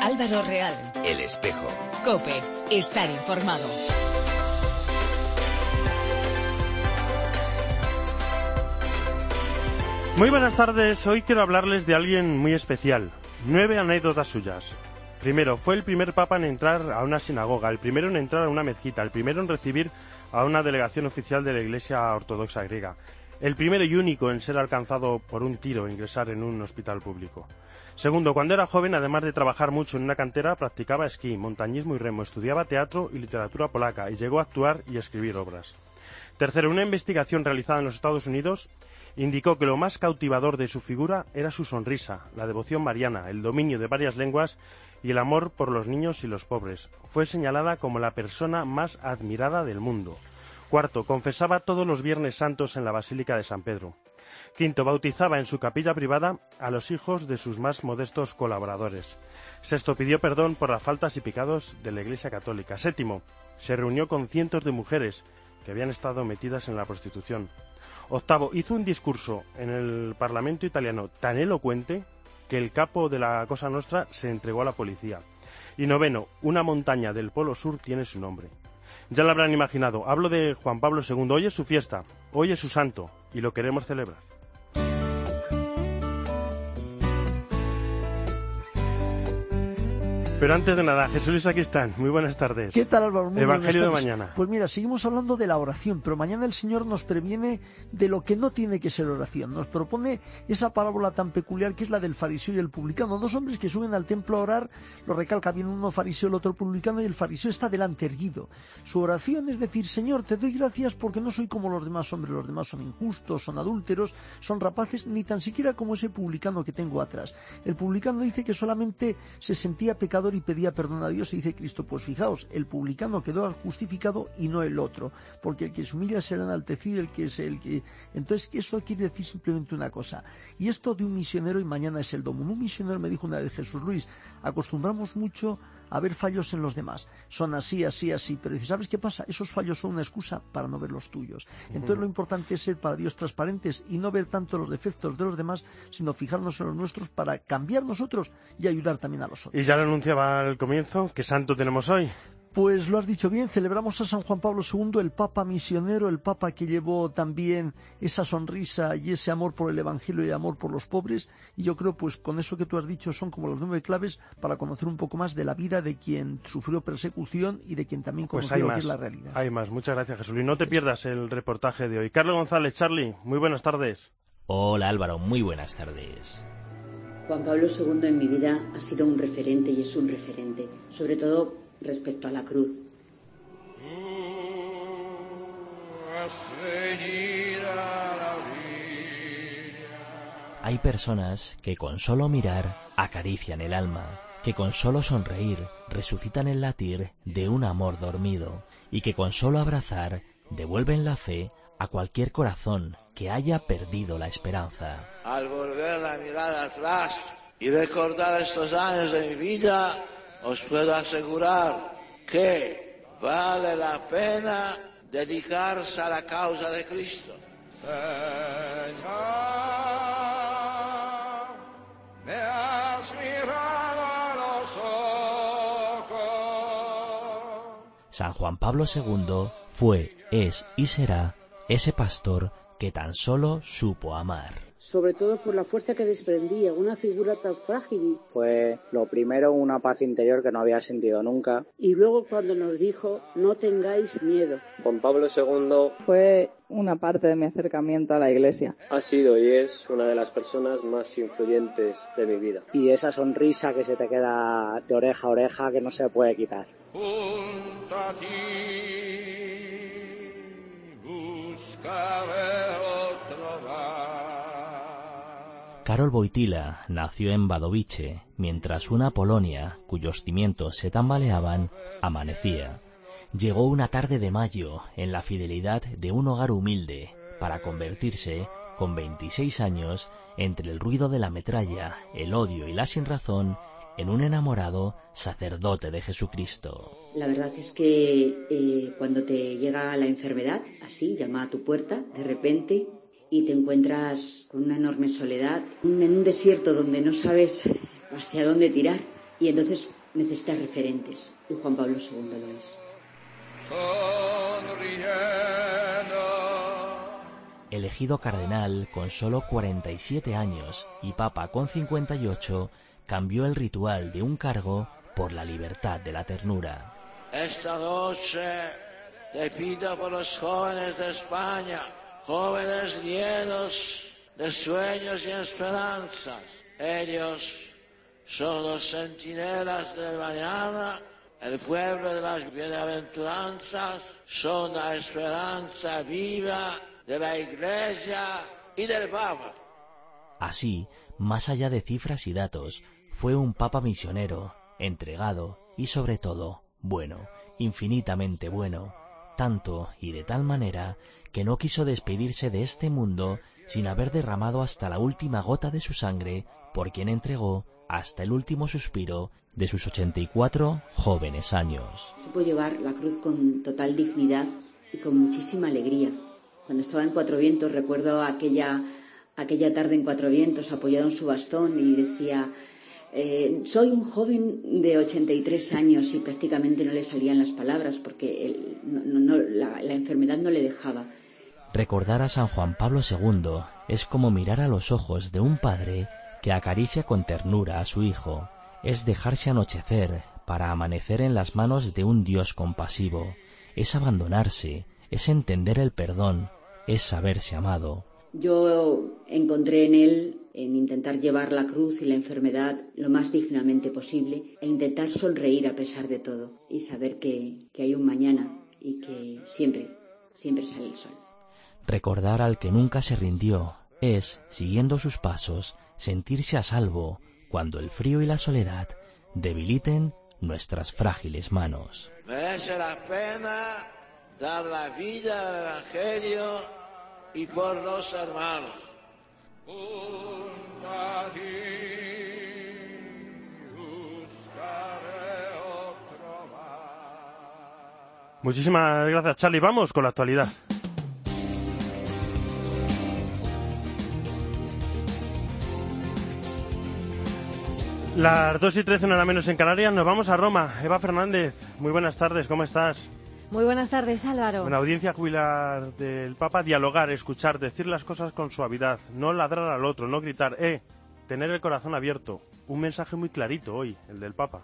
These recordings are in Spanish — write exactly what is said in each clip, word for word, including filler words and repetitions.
Álvaro Real. El Espejo. COPE. Estar informado. Muy buenas tardes. Hoy quiero hablarles de alguien muy especial. Nueve anécdotas suyas. Primero, fue el primer papa en entrar a una sinagoga, el primero en entrar a una mezquita, el primero en recibir a una delegación oficial de la Iglesia Ortodoxa griega, el primero y único en ser alcanzado por un tiro e ingresar en un hospital público. Segundo, cuando era joven, además de trabajar mucho en una cantera, practicaba esquí, montañismo y remo, estudiaba teatro y literatura polaca y llegó a actuar y escribir obras. Tercero, una investigación realizada en los Estados Unidos indicó que lo más cautivador de su figura era su sonrisa, la devoción mariana, el dominio de varias lenguas y el amor por los niños y los pobres. Fue señalada como la persona más admirada del mundo. Cuarto, confesaba todos los Viernes Santos en la Basílica de San Pedro. Quinto, bautizaba en su capilla privada a los hijos de sus más modestos colaboradores. Sexto, pidió perdón por las faltas y pecados de la Iglesia Católica. Séptimo, se reunió con cientos de mujeres que habían estado metidas en la prostitución. Octavo, hizo un discurso en el Parlamento italiano tan elocuente que el capo de la Cosa Nostra se entregó a la policía. Y noveno, una montaña del Polo Sur tiene su nombre. Ya lo habrán imaginado, hablo de Juan Pablo segundo. Hoy es su fiesta, hoy es su santo, y lo queremos celebrar. Pero antes de nada, Jesús Luis, aquí están. Muy buenas tardes. ¿Qué tal, Álvaro? Muy Evangelio de mañana. Pues mira, seguimos hablando de la oración, pero mañana el Señor nos previene de lo que no tiene que ser oración. Nos propone esa parábola tan peculiar que es la del fariseo y el publicano. Dos hombres que suben al templo a orar, lo recalca bien uno fariseo, el otro publicano, y el fariseo está delante erguido. Su oración es decir, Señor, te doy gracias porque no soy como los demás hombres. Los demás son injustos, son adúlteros, son rapaces, ni tan siquiera como ese publicano que tengo atrás. El publicano dice que solamente se sentía pecador y pedía perdón a Dios, y dice Cristo, pues fijaos, el publicano quedó justificado y no el otro, porque el que se humilla será enaltecido, el que es el que... Entonces, eso quiere decir simplemente una cosa, y esto de un misionero y mañana es el domo. Un misionero me dijo una vez, Jesús Luis, acostumbramos mucho a ver fallos en los demás, son así, así, así, pero dice, ¿sabes qué pasa? Esos fallos son una excusa para no ver los tuyos. Entonces lo importante es ser para Dios transparentes y no ver tanto los defectos de los demás, sino fijarnos en los nuestros para cambiar nosotros y ayudar también a los otros. Y ya lo anunciaba al comienzo, ¿qué santo tenemos hoy? Pues lo has dicho bien, celebramos a San Juan Pablo segundo, el Papa misionero, el Papa que llevó también esa sonrisa y ese amor por el Evangelio y amor por los pobres, y yo creo pues con eso que tú has dicho son como los nueve claves para conocer un poco más de la vida de quien sufrió persecución y de quien también conoció pues lo más, que es la realidad. Hay más, muchas gracias, Jesús Luis. No te pierdas el reportaje de hoy. Carlos González, Charlie, muy buenas tardes. Hola Álvaro, muy buenas tardes. Juan Pablo segundo en mi vida ha sido un referente y es un referente, sobre todo respecto a la cruz. Hay personas que con solo mirar acarician el alma, que con solo sonreír resucitan el latir de un amor dormido y que con solo abrazar devuelven la fe a cualquier corazón que haya perdido la esperanza. Al volver la mirada atrás y recordar estos años de mi vida, os puedo asegurar que vale la pena dedicarse a la causa de Cristo. Señor, me has mirado a los ojos. San Juan Pablo segundo fue, es y será ese pastor que tan solo supo amar. Sobre todo por la fuerza que desprendía, una figura tan frágil. Fue lo primero una paz interior que no había sentido nunca. Y luego cuando nos dijo, no tengáis miedo. Juan Pablo segundo fue una parte de mi acercamiento a la Iglesia. Ha sido y es una de las personas más influyentes de mi vida. Y esa sonrisa que se te queda de oreja a oreja que no se puede quitar. Junto a ti buscaré otro mar. Karol Wojtyła nació en Wadowice, mientras una Polonia, cuyos cimientos se tambaleaban, amanecía. Llegó una tarde de mayo en la fidelidad de un hogar humilde para convertirse, con veintiséis años, entre el ruido de la metralla, el odio y la sinrazón, en un enamorado sacerdote de Jesucristo. La verdad es que eh, cuando te llega la enfermedad, así, llama a tu puerta, de repente, y te encuentras con una enorme soledad, en un desierto donde no sabes hacia dónde tirar, y entonces necesitas referentes, y Juan Pablo segundo lo es. Elegido cardenal con solo cuarenta y siete años y papa con cincuenta y ocho, cambió el ritual de un cargo por la libertad de la ternura. Esta noche te pido por los jóvenes de España, jóvenes llenos de sueños y esperanzas. Ellos son los centinelas del mañana, el pueblo de las bienaventuranzas, son la esperanza viva de la Iglesia y del Papa. Así, más allá de cifras y datos, fue un papa misionero, entregado y sobre todo bueno, infinitamente bueno, tanto y de tal manera que no quiso despedirse de este mundo sin haber derramado hasta la última gota de su sangre por quien entregó hasta el último suspiro de sus ochenta y cuatro jóvenes años. Supo llevar la cruz con total dignidad y con muchísima alegría. Cuando estaba en Cuatro Vientos, recuerdo aquella, aquella tarde en Cuatro Vientos apoyado en su bastón y decía, eh, soy un joven de ochenta y tres años, y prácticamente no le salían las palabras porque él, no, no, la, la enfermedad no le dejaba. Recordar a San Juan Pablo segundo es como mirar a los ojos de un padre que acaricia con ternura a su hijo, es dejarse anochecer para amanecer en las manos de un Dios compasivo, es abandonarse, es entender el perdón, es saberse amado. Yo encontré en él, en intentar llevar la cruz y la enfermedad lo más dignamente posible e intentar sonreír a pesar de todo y saber que, que hay un mañana y que siempre, siempre sale el sol. Recordar al que nunca se rindió es, siguiendo sus pasos, sentirse a salvo cuando el frío y la soledad debiliten nuestras frágiles manos. Merece la pena dar la vida al Evangelio y por los hermanos. Muchísimas gracias, Charlie. Vamos con la actualidad. Las dos y trece, una hora menos en Canarias, nos vamos a Roma. Eva Fernández, muy buenas tardes, ¿cómo estás? Muy buenas tardes, Álvaro. Una audiencia jubilar del Papa, dialogar, escuchar, decir las cosas con suavidad, no ladrar al otro, no gritar, eh, tener el corazón abierto. Un mensaje muy clarito hoy, el del Papa.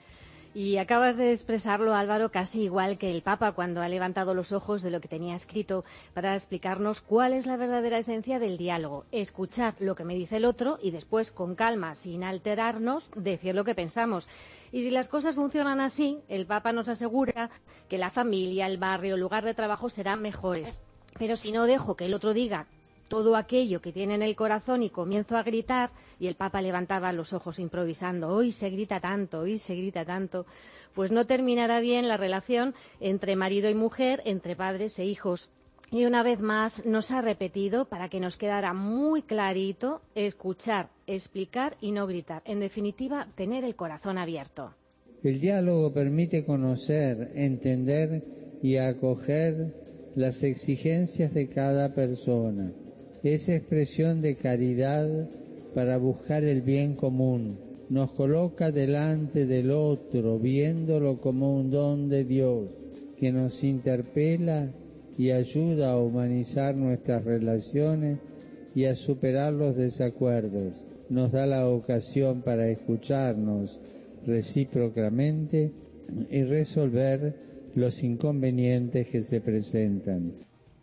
Y acabas de expresarlo, Álvaro, casi igual que el Papa cuando ha levantado los ojos de lo que tenía escrito para explicarnos cuál es la verdadera esencia del diálogo. Escuchar lo que me dice el otro y después, con calma, sin alterarnos, decir lo que pensamos. Y si las cosas funcionan así, el Papa nos asegura que la familia, el barrio, el lugar de trabajo serán mejores. Pero si no dejo que el otro diga todo aquello que tiene en el corazón y comienzo a gritar, y el Papa levantaba los ojos improvisando, hoy se grita tanto, hoy se grita tanto, pues no terminará bien la relación entre marido y mujer, entre padres e hijos. Y una vez más nos ha repetido, para que nos quedara muy clarito, escuchar, explicar y no gritar. En definitiva, tener el corazón abierto. El diálogo permite conocer, entender y acoger las exigencias de cada persona. Es expresión de caridad para buscar el bien común. Nos coloca delante del otro, viéndolo como un don de Dios, que nos interpela y ayuda a humanizar nuestras relaciones y a superar los desacuerdos. Nos da la ocasión para escucharnos recíprocamente y resolver los inconvenientes que se presentan.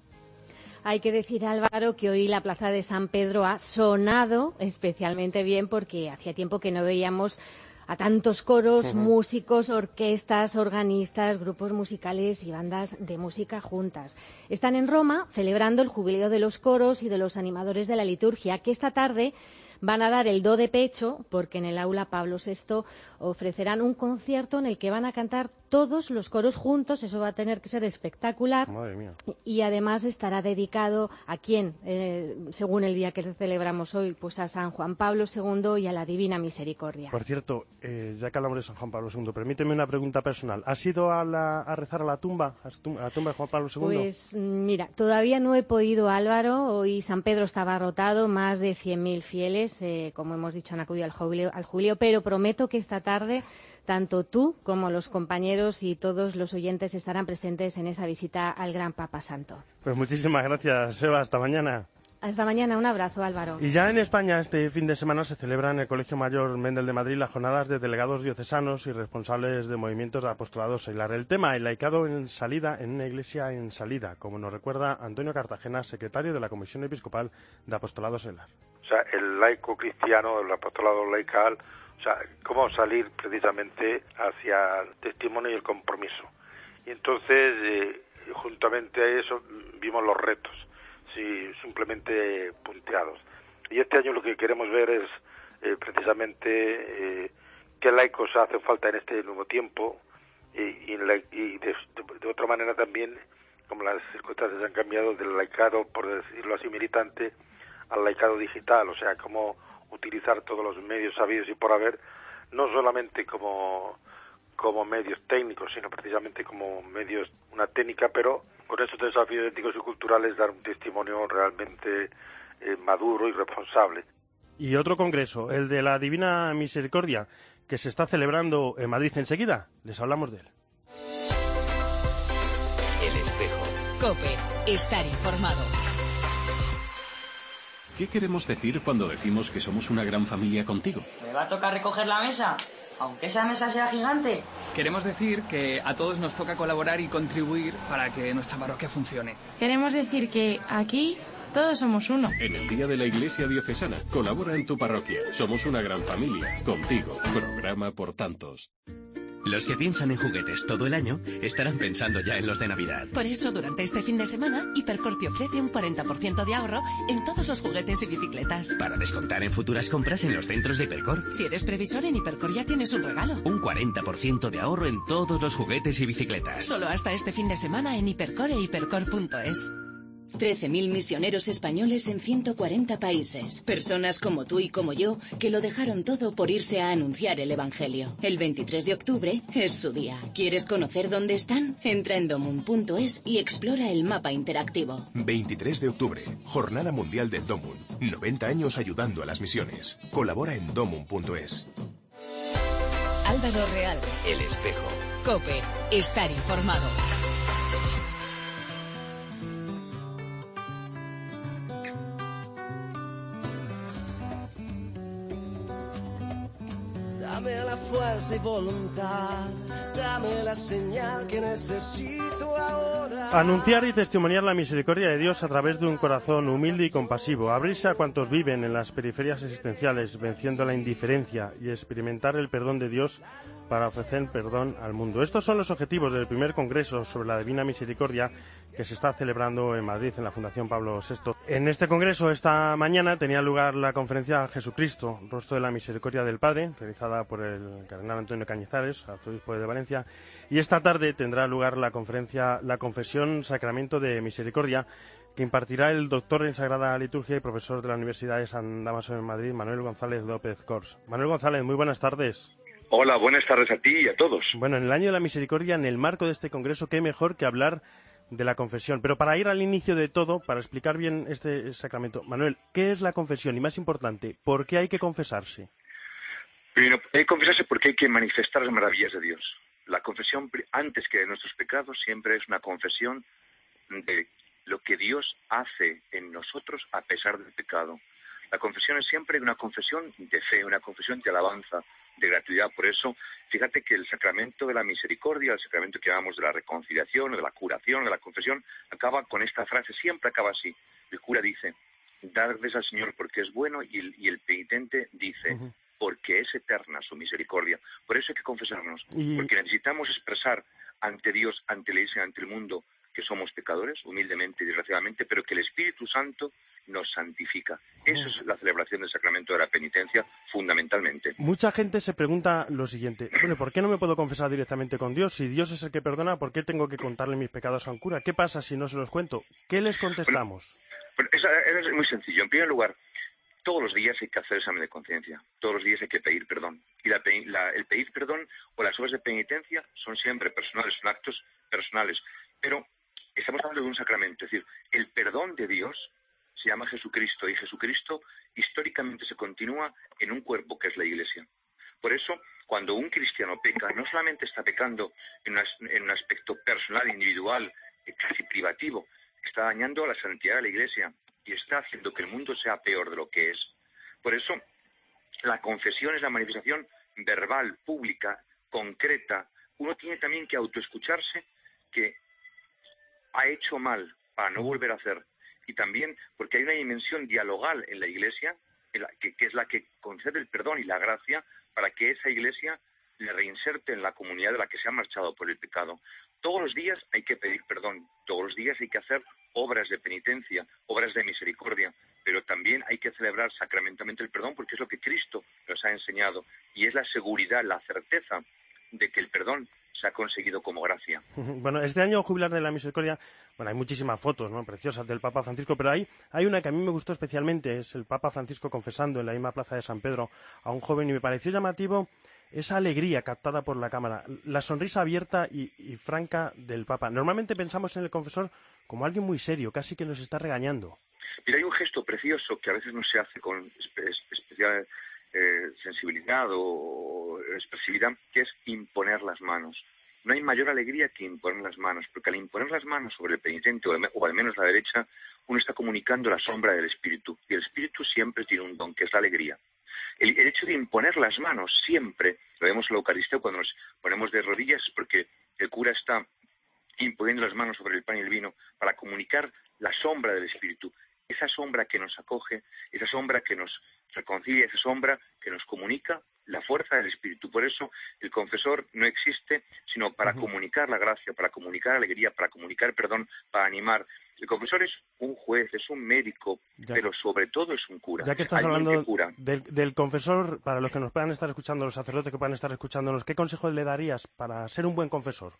Hay que decir, Álvaro, que hoy la plaza de San Pedro ha sonado especialmente bien porque hacía tiempo que no veíamos a tantos coros, uh-huh. músicos, orquestas, organistas, grupos musicales y bandas de música juntas. Están en Roma celebrando el jubileo de los coros y de los animadores de la liturgia, que esta tarde van a dar el do de pecho porque en el aula Pablo sexto ofrecerán un concierto en el que van a cantar todos los coros juntos. Eso va a tener que ser espectacular. Madre mía. Y además estará dedicado a quién, eh, según el día que celebramos hoy, pues a San Juan Pablo segundo y a la Divina Misericordia. Por cierto, eh, ya que hablamos de San Juan Pablo segundo, permíteme una pregunta personal. ¿Has ido a, la, a rezar a la tumba, a la tumba de Juan Pablo segundo? Pues mira, todavía no he podido, Álvaro. Hoy San Pedro estaba rotado, más de cien mil fieles. oyentes, eh, como hemos dicho, han acudido al jubileo, al jubileo, pero prometo que esta tarde tanto tú como los compañeros y todos los oyentes estarán presentes en esa visita al Gran Papa Santo. Pues muchísimas gracias, Seba. Hasta mañana. Hasta mañana. Un abrazo, Álvaro. Y ya en España este fin de semana se celebra en el Colegio Mayor Mendel de Madrid las jornadas de delegados diocesanos y responsables de movimientos de apostolado seglar. El tema, el laicado en salida, en una iglesia en salida, como nos recuerda Antonio Cartagena, secretario de la Comisión Episcopal de Apostolado Seglar. O sea, el laico cristiano, el apostolado laical, o sea, cómo salir precisamente hacia el testimonio y el compromiso. Y entonces, eh, juntamente a eso, vimos los retos, sí, simplemente punteados. Y este año lo que queremos ver es eh, precisamente eh, qué laicos hacen falta en este nuevo tiempo y, y, y de, de, de otra manera también, como las circunstancias han cambiado, del laicado, por decirlo así, militante, al laicado digital, o sea, cómo utilizar todos los medios sabidos y por haber, no solamente como como medios técnicos, sino precisamente como medios, una técnica, pero con estos desafíos éticos y culturales dar un testimonio realmente eh, maduro y responsable. Y otro congreso, el de la Divina Misericordia, que se está celebrando en Madrid enseguida. Les hablamos de él. El Espejo. COPE. Estar informado. ¿Qué queremos decir cuando decimos que somos una gran familia contigo? ¿Me va a tocar recoger la mesa? Aunque esa mesa sea gigante. Queremos decir que a todos nos toca colaborar y contribuir para que nuestra parroquia funcione. Queremos decir que aquí todos somos uno. En el Día de la Iglesia Diocesana, colabora en tu parroquia. Somos una gran familia. Contigo. Programa por tantos. Los que piensan en juguetes todo el año estarán pensando ya en los de Navidad. Por eso, durante este fin de semana, Hipercor te ofrece un cuarenta por ciento de ahorro en todos los juguetes y bicicletas. Para descontar en futuras compras en los centros de Hipercor. Si eres previsor, en Hipercor ya tienes un regalo. Un cuarenta por ciento de ahorro en todos los juguetes y bicicletas. Solo hasta este fin de semana en Hipercor e hipercor punto es. trece mil misioneros españoles en ciento cuarenta países. Personas como tú y como yo que lo dejaron todo por irse a anunciar el Evangelio. El veintitrés de octubre es su día. ¿Quieres conocer dónde están? Entra en domum punto es y explora el mapa interactivo. veintitrés de octubre, Jornada Mundial del Domum. noventa años ayudando a las misiones. Colabora en domum punto es. Álvaro Real. El Espejo. COPE. Estar informado. Dame la fuerza y voluntad, dame la señal que necesito ahora. Anunciar y testimoniar la misericordia de Dios a través de un corazón humilde y compasivo, abrirse a cuantos viven en las periferias existenciales, venciendo la indiferencia y experimentar el perdón de Dios para ofrecer perdón al mundo. Estos son los objetivos del primer Congreso sobre la Divina Misericordia que se está celebrando en Madrid, en la Fundación Pablo sexto. En este congreso, esta mañana, tenía lugar la conferencia Jesucristo, Rostro de la Misericordia del Padre, realizada por el cardenal Antonio Cañizares, arzobispo de Valencia, y esta tarde tendrá lugar la conferencia La Confesión Sacramento de Misericordia, que impartirá el doctor en Sagrada Liturgia y profesor de la Universidad de San Dámaso en Madrid, Manuel González López Cors. Manuel González, muy buenas tardes. Hola, buenas tardes a ti y a todos. Bueno, en el año de la misericordia, en el marco de este congreso, qué mejor que hablar de la confesión. Pero para ir al inicio de todo, para explicar bien este sacramento, Manuel, ¿qué es la confesión? Y más importante, ¿por qué hay que confesarse? Primero, hay que confesarse porque hay que manifestar las maravillas de Dios. La confesión, antes que de nuestros pecados, siempre es una confesión de lo que Dios hace en nosotros a pesar del pecado. La confesión es siempre una confesión de fe, una confesión de alabanza, de gratuidad. Por eso, fíjate que el sacramento de la misericordia, el sacramento que llamamos de la reconciliación, de la curación, de la confesión, acaba con esta frase, siempre acaba así. El cura dice, dar gracias al Señor porque es bueno, y el, y el penitente dice, uh-huh. porque es eterna su misericordia. Por eso hay que confesarnos, y... porque necesitamos expresar ante Dios, ante la Iglesia, ante el mundo, que somos pecadores, humildemente y desgraciadamente, pero que el Espíritu Santo nos santifica. Eso es la celebración del sacramento de la penitencia, fundamentalmente. Mucha gente se pregunta lo siguiente, bueno, ¿por qué no me puedo confesar directamente con Dios? Si Dios es el que perdona, ¿por qué tengo que contarle mis pecados a un cura? ¿Qué pasa si no se los cuento? ¿Qué les contestamos? Bueno, bueno, eso es muy sencillo. En primer lugar, todos los días hay que hacer examen de conciencia. Todos los días hay que pedir perdón. Y la, la, el pedir perdón o las obras de penitencia son siempre personales, son actos personales. Pero estamos hablando de un sacramento, es decir, el perdón de Dios se llama Jesucristo, y Jesucristo históricamente se continúa en un cuerpo que es la Iglesia. Por eso, cuando un cristiano peca, no solamente está pecando en, una, en un aspecto personal, individual, casi privativo, está dañando a la santidad de la Iglesia y está haciendo que el mundo sea peor de lo que es. Por eso, la confesión es la manifestación verbal, pública, concreta. Uno tiene también que autoescucharse que ha hecho mal para no volver a hacer. Y también porque hay una dimensión dialogal en la Iglesia, en la, que, que es la que concede el perdón y la gracia para que esa Iglesia le reinserte en la comunidad de la que se ha marchado por el pecado. Todos los días hay que pedir perdón, todos los días hay que hacer obras de penitencia, obras de misericordia, pero también hay que celebrar sacramentalmente el perdón porque es lo que Cristo nos ha enseñado y es la seguridad, la certeza de que el perdón se ha conseguido como gracia. Bueno, este año jubilar de la misericordia, bueno, hay muchísimas fotos, ¿no?, preciosas del Papa Francisco, pero hay, hay una que a mí me gustó especialmente, es el Papa Francisco confesando en la misma plaza de San Pedro a un joven y me pareció llamativo esa alegría captada por la cámara, la sonrisa abierta y, y franca del Papa. Normalmente pensamos en el confesor como alguien muy serio, casi que nos está regañando. Mira, hay un gesto precioso que a veces no se hace con espe especial eh, sensibilidad o expresividad, que es imponer las manos. No hay mayor alegría que imponer las manos, porque al imponer las manos sobre el penitente, o al, o al menos la derecha, uno está comunicando la sombra del Espíritu. Y el Espíritu siempre tiene un don, que es la alegría. El, el hecho de imponer las manos siempre, lo vemos en la Eucaristía cuando nos ponemos de rodillas, porque el cura está imponiendo las manos sobre el pan y el vino para comunicar la sombra del Espíritu. Esa sombra que nos acoge, esa sombra que nos reconcilia, esa sombra que nos comunica la fuerza del Espíritu. Por eso el confesor no existe sino para uh-huh. comunicar la gracia, para comunicar alegría, para comunicar perdón, para animar. El confesor es un juez, es un médico, ya. pero sobre todo es un cura. Ya que estás hablando que del, del confesor, para los que nos puedan estar escuchando, los sacerdotes que puedan estar escuchándonos, ¿qué consejo le darías para ser un buen confesor?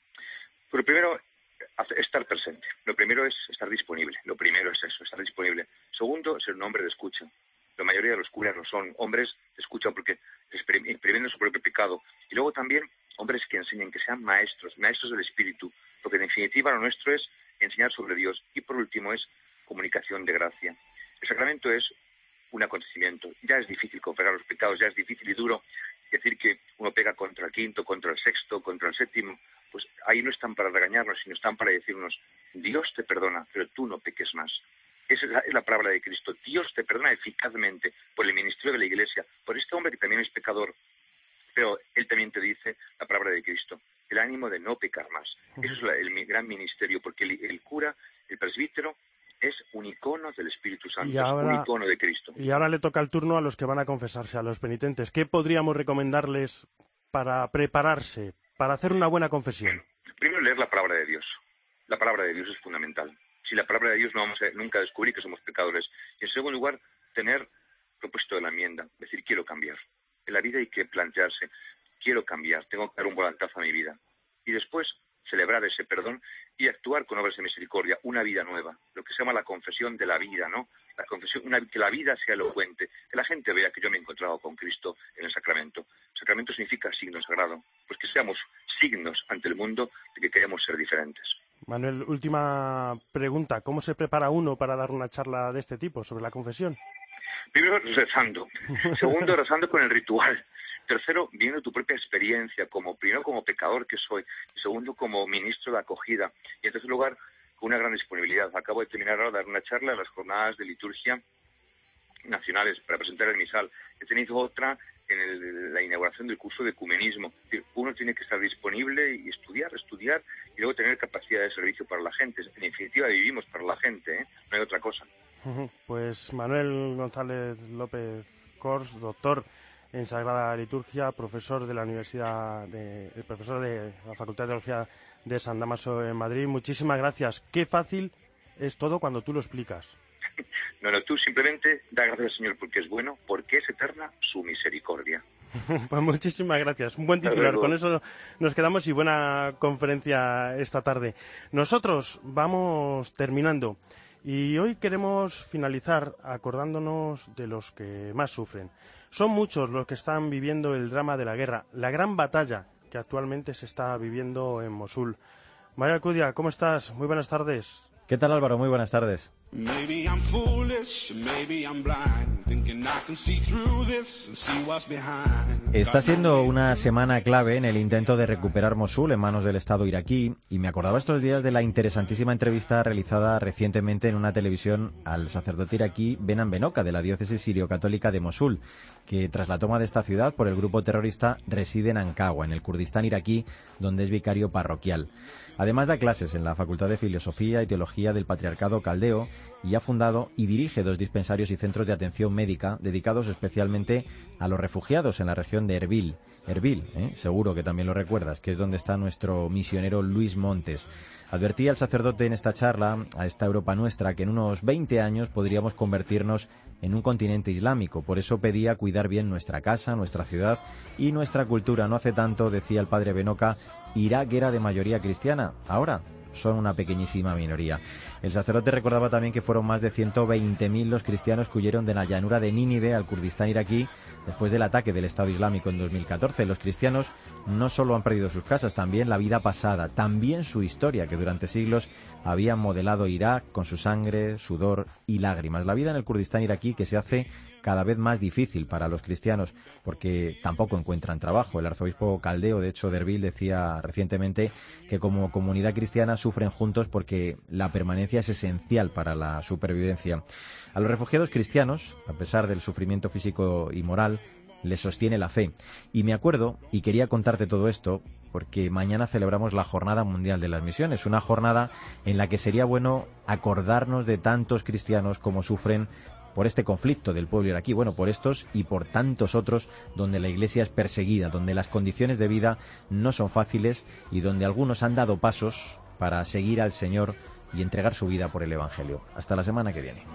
Pero primero, estar presente. Lo primero es estar disponible. Lo primero es eso, estar disponible. Segundo, ser un hombre de escucha. La mayoría de los curas no son hombres de escucha porque experimentan su propio pecado. Y luego también hombres que enseñen, que sean maestros, maestros del Espíritu. Porque en definitiva lo nuestro es enseñar sobre Dios. Y por último es comunicación de gracia. El sacramento es un acontecimiento. Ya es difícil confesar los pecados, ya es difícil y duro decir que uno pega contra el quinto, contra el sexto, contra el séptimo. Pues ahí no están para regañarnos, sino están para decirnos, Dios te perdona, pero tú no peques más. Esa es la, es la palabra de Cristo. Dios te perdona eficazmente por el ministerio de la Iglesia, por este hombre que también es pecador. Pero él también te dice la palabra de Cristo, el ánimo de no pecar más. Eso es la, el gran ministerio, porque el, el cura, el presbítero, es un icono del Espíritu Santo, ahora, es un icono de Cristo. Y ahora le toca el turno a los que van a confesarse, a los penitentes. ¿Qué podríamos recomendarles para prepararse, para hacer una buena confesión? Primero, leer la palabra de Dios. La palabra de Dios es fundamental. Sin la palabra de Dios no vamos a nunca a descubrir que somos pecadores. Y en segundo lugar, tener propuesto de la enmienda, decir, quiero cambiar. En la vida hay que plantearse, quiero cambiar, tengo que dar un volantazo a mi vida. Y después, celebrar ese perdón y actuar con obras de misericordia, una vida nueva, lo que se llama la confesión de la vida, ¿no? La confesión, una, que la vida sea elocuente, que la gente vea que yo me he encontrado con Cristo en el sacramento. El sacramento significa signo sagrado, pues que seamos signos ante el mundo de que queremos ser diferentes. Manuel, última pregunta, ¿cómo se prepara uno para dar una charla de este tipo sobre la confesión? Primero, rezando. Segundo, rezando con el ritual. Tercero, viendo tu propia experiencia, como primero como pecador que soy, y segundo como ministro de acogida, y en tercer lugar, con una gran disponibilidad. Acabo de terminar ahora de dar una charla en las jornadas de liturgia nacionales para presentar el misal. He tenido otra en el, la inauguración del curso de ecumenismo. Es decir, uno tiene que estar disponible y estudiar, estudiar, y luego tener capacidad de servicio para la gente. En definitiva, vivimos para la gente, ¿eh? No hay otra cosa. Pues Manuel González López Cors, doctor en Sagrada Liturgia, profesor de la Universidad, de, el profesor de la Facultad de Teología de San Dámaso en Madrid. Muchísimas gracias. Qué fácil es todo cuando tú lo explicas. No, no, tú simplemente da gracias al Señor porque es bueno, porque es eterna su misericordia. Pues muchísimas gracias. Un buen titular. Con eso nos quedamos y buena conferencia esta tarde. Nosotros vamos terminando. Y hoy queremos finalizar acordándonos de los que más sufren. Son muchos los que están viviendo el drama de la guerra, la gran batalla que actualmente se está viviendo en Mosul. María Alcudia, ¿cómo estás? Muy buenas tardes. ¿Qué tal, Álvaro? Muy buenas tardes. Maybe I'm foolish, maybe I'm blind, thinking I can see through this and see what's behind. Está siendo una semana clave en el intento de recuperar Mosul en manos del Estado iraquí, y me acordaba estos días de la interesantísima entrevista realizada recientemente en una televisión al sacerdote iraquí Benan Benoka, de la diócesis sirio-católica de Mosul, que tras la toma de esta ciudad por el grupo terrorista reside en Ankawa, en el Kurdistán iraquí, donde es vicario parroquial. Además da clases en la Facultad de Filosofía y Teología del Patriarcado Caldeo y ha fundado y dirige dos dispensarios y centros de atención médica dedicados especialmente a los refugiados en la región de Erbil. Erbil, ¿eh? Seguro que también lo recuerdas, que es donde está nuestro misionero Luis Montes. Advertía el sacerdote en esta charla a esta Europa nuestra que en unos veinte años podríamos convertirnos en un continente islámico. Por eso pedía cuidar bien nuestra casa, nuestra ciudad y nuestra cultura. No hace tanto, decía el padre Benoka, Irak era de mayoría cristiana. Ahora son una pequeñísima minoría. El sacerdote recordaba también que fueron más de ciento veinte mil los cristianos que huyeron de la llanura de Nínive al Kurdistán iraquí después del ataque del Estado Islámico en dos mil catorce. Los cristianos no solo han perdido sus casas, también la vida pasada, también su historia, que durante siglos habían modelado Irak con su sangre, sudor y lágrimas. La vida en el Kurdistán iraquí que se hace cada vez más difícil para los cristianos porque tampoco encuentran trabajo. El arzobispo caldeo, de hecho, de Erbil, decía recientemente que como comunidad cristiana sufren juntos porque la permanencia es esencial para la supervivencia. A los refugiados cristianos, a pesar del sufrimiento físico y moral, les sostiene la fe. Y me acuerdo, y quería contarte todo esto, porque mañana celebramos la Jornada Mundial de las Misiones, una jornada en la que sería bueno acordarnos de tantos cristianos como sufren por este conflicto del pueblo iraquí, bueno, por estos y por tantos otros donde la Iglesia es perseguida, donde las condiciones de vida no son fáciles y donde algunos han dado pasos para seguir al Señor y entregar su vida por el Evangelio. Hasta la semana que viene.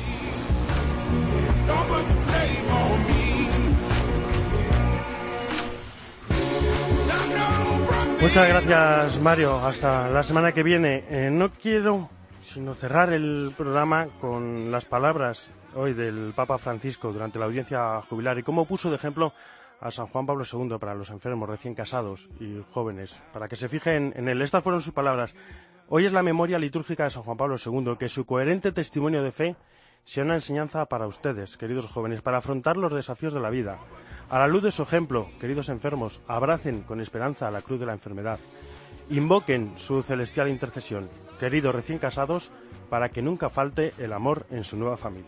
Muchas gracias, Mario. Hasta la semana que viene. Eh, no quiero sino cerrar el programa con las palabras hoy del Papa Francisco durante la audiencia jubilar y cómo puso de ejemplo a San Juan Pablo segundo para los enfermos, recién casados y jóvenes, para que se fijen en él. Estas fueron sus palabras. Hoy es la memoria litúrgica de San Juan Pablo segundo, que su coherente testimonio de fe sea una enseñanza para ustedes, queridos jóvenes, para afrontar los desafíos de la vida. A la luz de su ejemplo, queridos enfermos, abracen con esperanza la cruz de la enfermedad. Invoquen su celestial intercesión, queridos recién casados, para que nunca falte el amor en su nueva familia.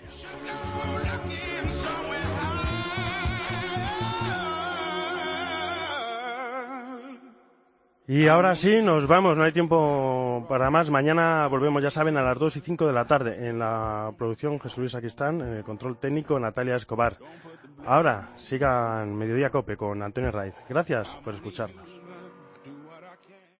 Y ahora sí, nos vamos, no hay tiempo para más. Mañana volvemos, ya saben, a las dos y cinco de la tarde. En la producción Jesús Luis Aquistán, en el control técnico Natalia Escobar. Ahora sigan Mediodía Cope con Antonio Raiz. Gracias por escucharnos.